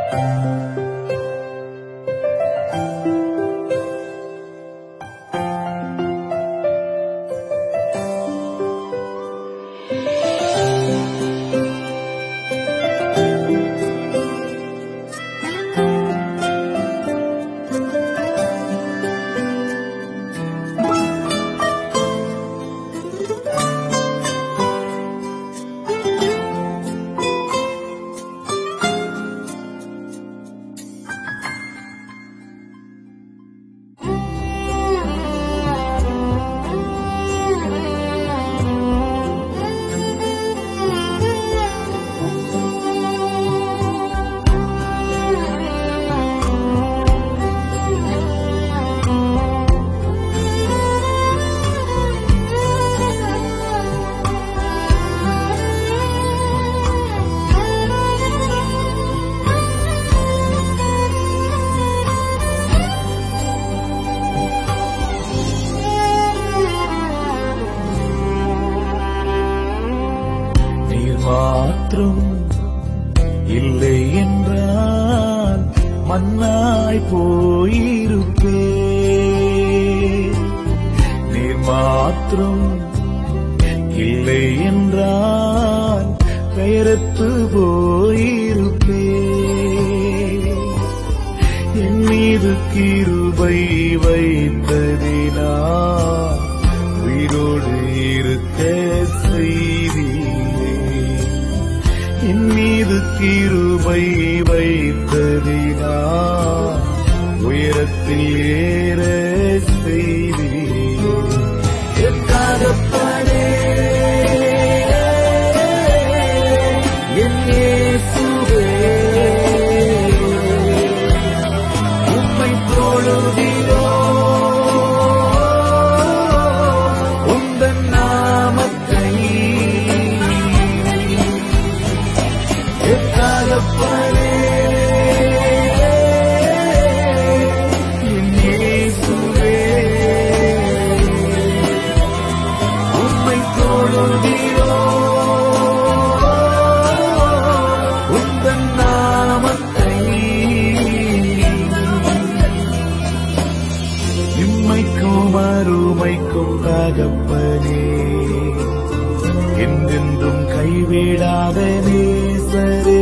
இல்லை என்றால் மண்ணாய் போயிருப்பே. நீர் மாத்திரம் இல்லை என்றால் பெயரத்து போயிருப்பே. என் மீது கிருபை வைத்ததினால் உயிரோடு இருக்க செய்தீரே. என் மீது கிருபை வைத்ததினால் உயரத்தில் ஏற செய்தீரே. என் தகப்பனே, என் இயேசுவே, உம்மை தொழுகிறோம், உந்தன் நாமத்தை. என் தகப்பனே, என் இயேசுவே, உம்மை தொழுகிறோம், உந்தன் நாமத்தை. இம்மைக்கும் அருமைக்கும் தகப்பனே, என்றென்றும் கைவிடாத நேசரே.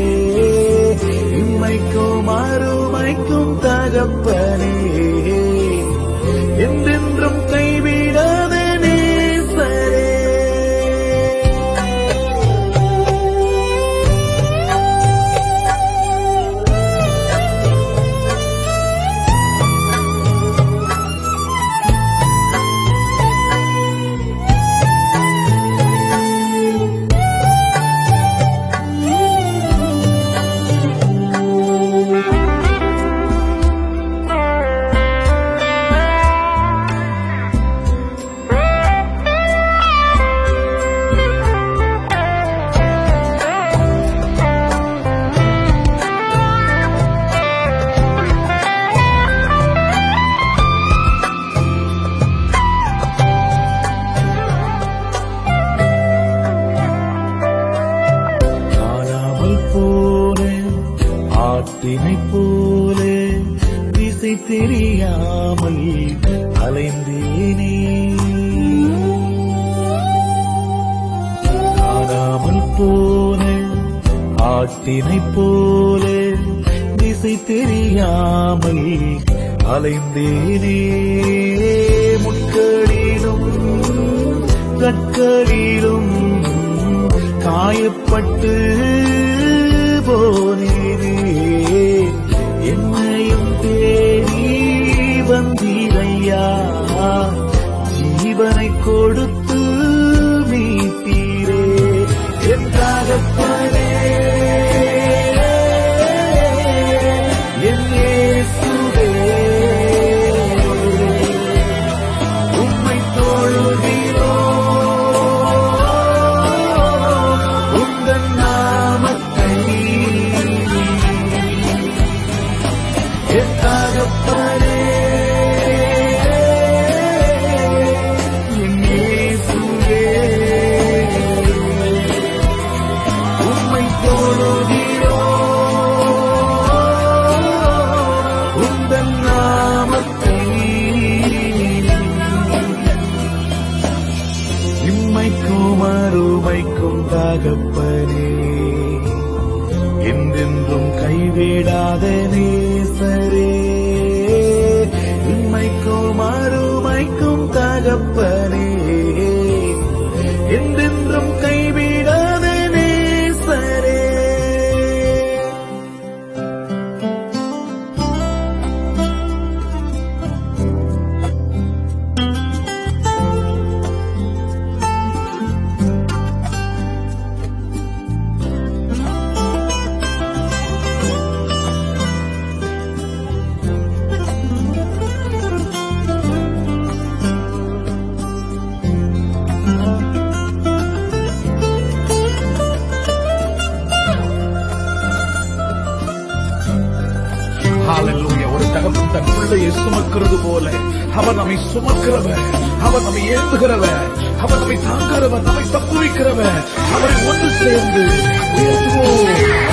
இம்மைக்கும் அருமைக்கும் தகப்பனே, என்றென்றும் கைவிடாத நேசரே. ஆட்டினை போலே திசை தெரியாமல் அலைந்தேனே. காணாமல் போன ஆட்டினை போலே திசை தெரியாமல் அலைந்தேனே. முட்களிலும் கற்களிலும் காயப்பட்டு போனேனே. என்னையும் தேடி வந்தீரையா, ஜீவனை கொடுத்து மீட்டீரே. என் தகப்பனே, என் இயேசுவே, உம்மை தொழுகிறோம், உந்தன் நாமத்தை. என்றென்றும் கைவிடாத நேசரே, இம்மைக்கும் அருமைக்கும் தகப்பனே, என்றென்றும் கைவிடாத நேசரே. ஒரு தகப்பன் தன் பிள்ளையை சுமக்கிறது போல அவர் நம்மை சுமக்கிறவர், அவர் நம்மை ஏந்துகிறவர், அவர் நம்மை தாங்குகிறவர், நம்மை தப்புவிக்கிறவர். அவரை ஒன்று சேர்ந்து உயர்த்துவோம்.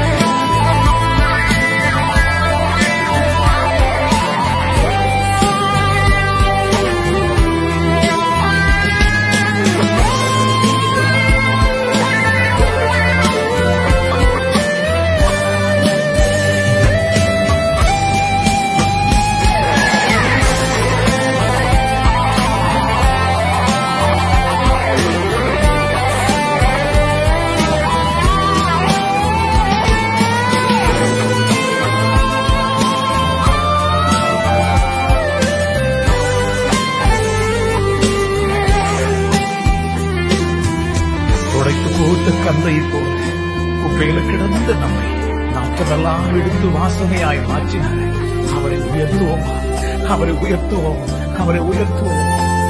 கந்தை போல குப்பையில கிடந்த நம்மை நாட்களெல்லாம் எடுத்து வாசனையாய் மாற்றினார். அவரை உயர்த்துவோம், அவரை உயர்த்துவோம், அவரை உயர்த்துவோம்.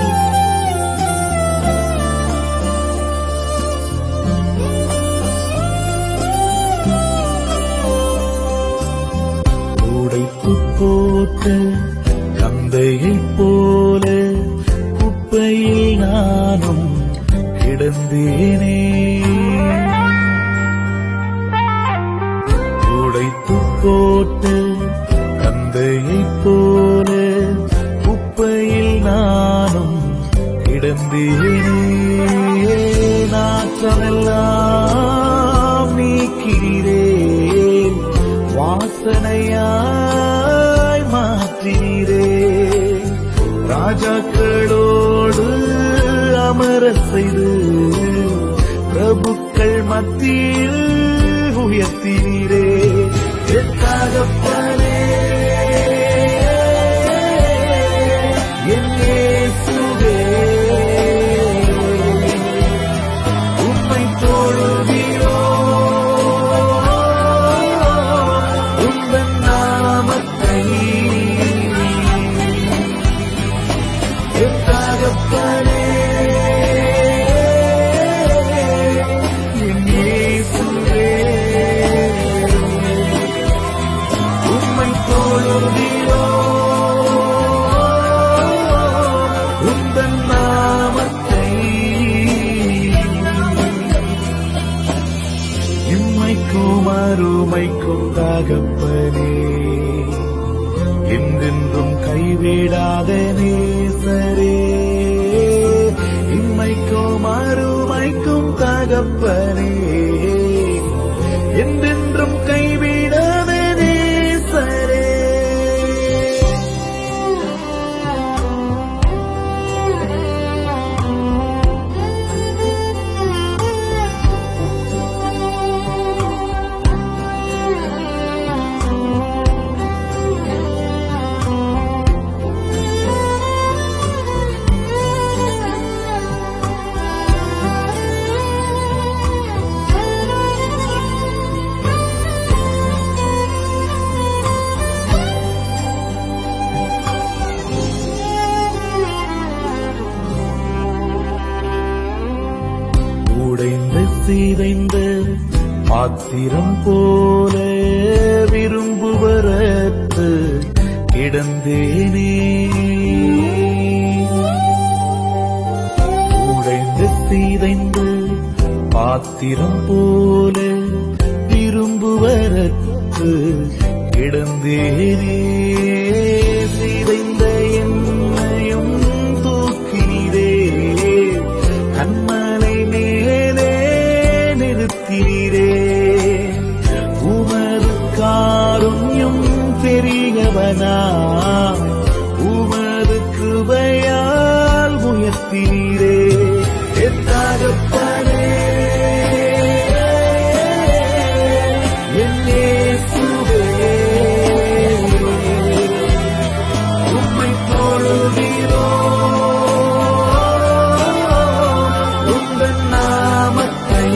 உடைத்து போட்ட கந்தையை போல குப்பையில் நானும் கிடந்தேனே, உடைத்து போட்ட கந்தையை போல குப்பையில் நானும் கிடந்தேனே. நாற்றமெல்லாம் நீக்கிறே, வாசனையாய் மாற்றினீரே. ராஜாக்களோடு அமர செய்து பிரபுக்கள் மத்தியில் உயர்த்தினீரே. தகப்பனே, என் இயேசுவே, உம்மை தொழுகிறோம், உந்தன் நாமத்தை. தகப்பனே, அருமைக்கும் தகப்பனே, என்றென்றும் கைவிடாத நேசரே, இம்மைக்கும் அருமைக்கும் தகப்பனே, என்றென்றும் கைவிடாத நேசரே. சிதைந்த பாத்திரம் போல விரும்புவரத்து கிடந்தேனே, உடைந்த சிதைந்த பாத்திரம் போல விரும்புவரத்து கிடந்தேனே. சிதைந்த என்னையும் தூக்கினீரே, கண்மலை மேலே நிறுத்தினீரே. தேவனா உமது கிருபையால் உயர்த்தீரே என் தகப்பனே என் இயேசுவே உம்மை தொழுகிறோம் உந்தன் நாமத்தை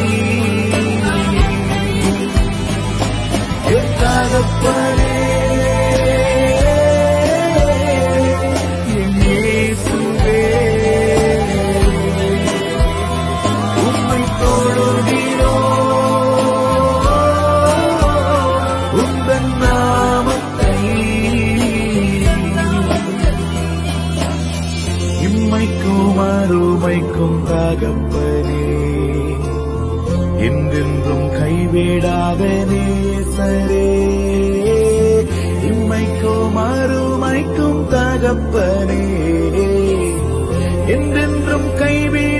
என் தகப்பனே என் இயேசுவே உம்மை தொழுகிறோம் உந்தன் நாமத்தை இம்மைக்கும் அருமைக்கும் தகப்பனே என்றென்றும் கைவிடாத நேசரே இம்மைக்கும் அருமைக்கும் தகப்பனே என்றென்றும் கைவிடாத